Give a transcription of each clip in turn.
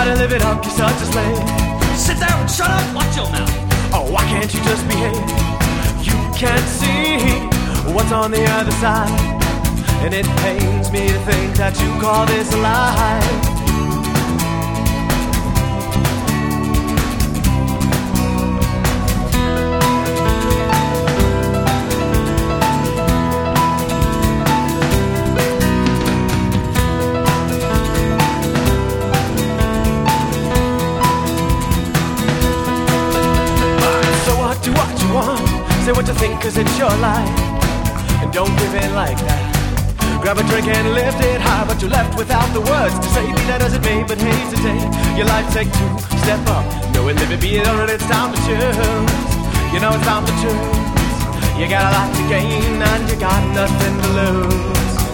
to live it up, you're such a slave. Sit there and shut up, watch your mouth. Oh, why can't you just behave? You can't see what's on the other side, and it pains me to think that you call this a lie. Say what you think, cause it's your life, and don't give in like that. Grab a drink and lift it high, but you're left without the words to say. Be that as it may, but hesitate. Your life take two, step up, know it, live it, be it, or it's time to choose. You know it's time to choose. You got a lot to gain, and you got nothing to lose.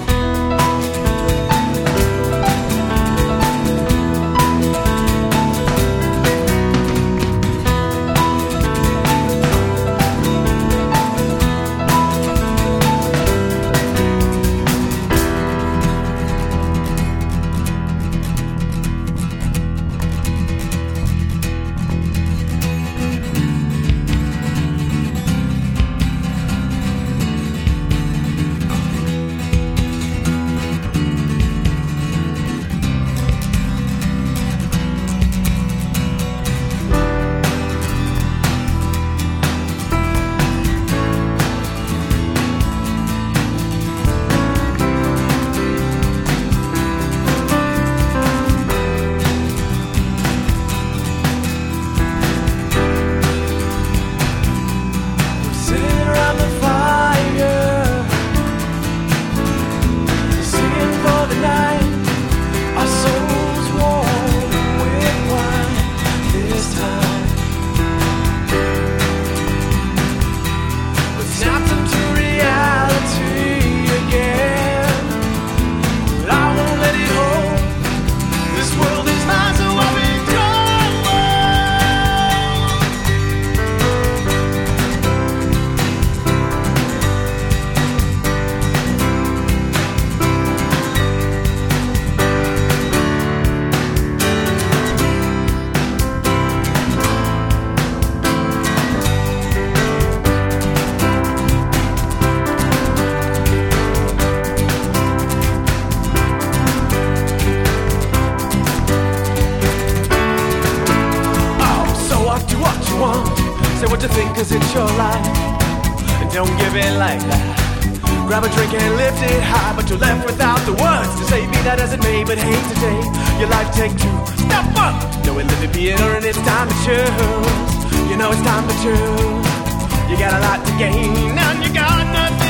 Say what you think, cause it's your life, and don't give in like that. Grab a drink and lift it high, but you're left without the words to say. Be that as it may, but hate today. Your life take two, step up, know it, live it, be it, or it's time to choose. You know it's time to choose. You got a lot to gain, and you got nothing.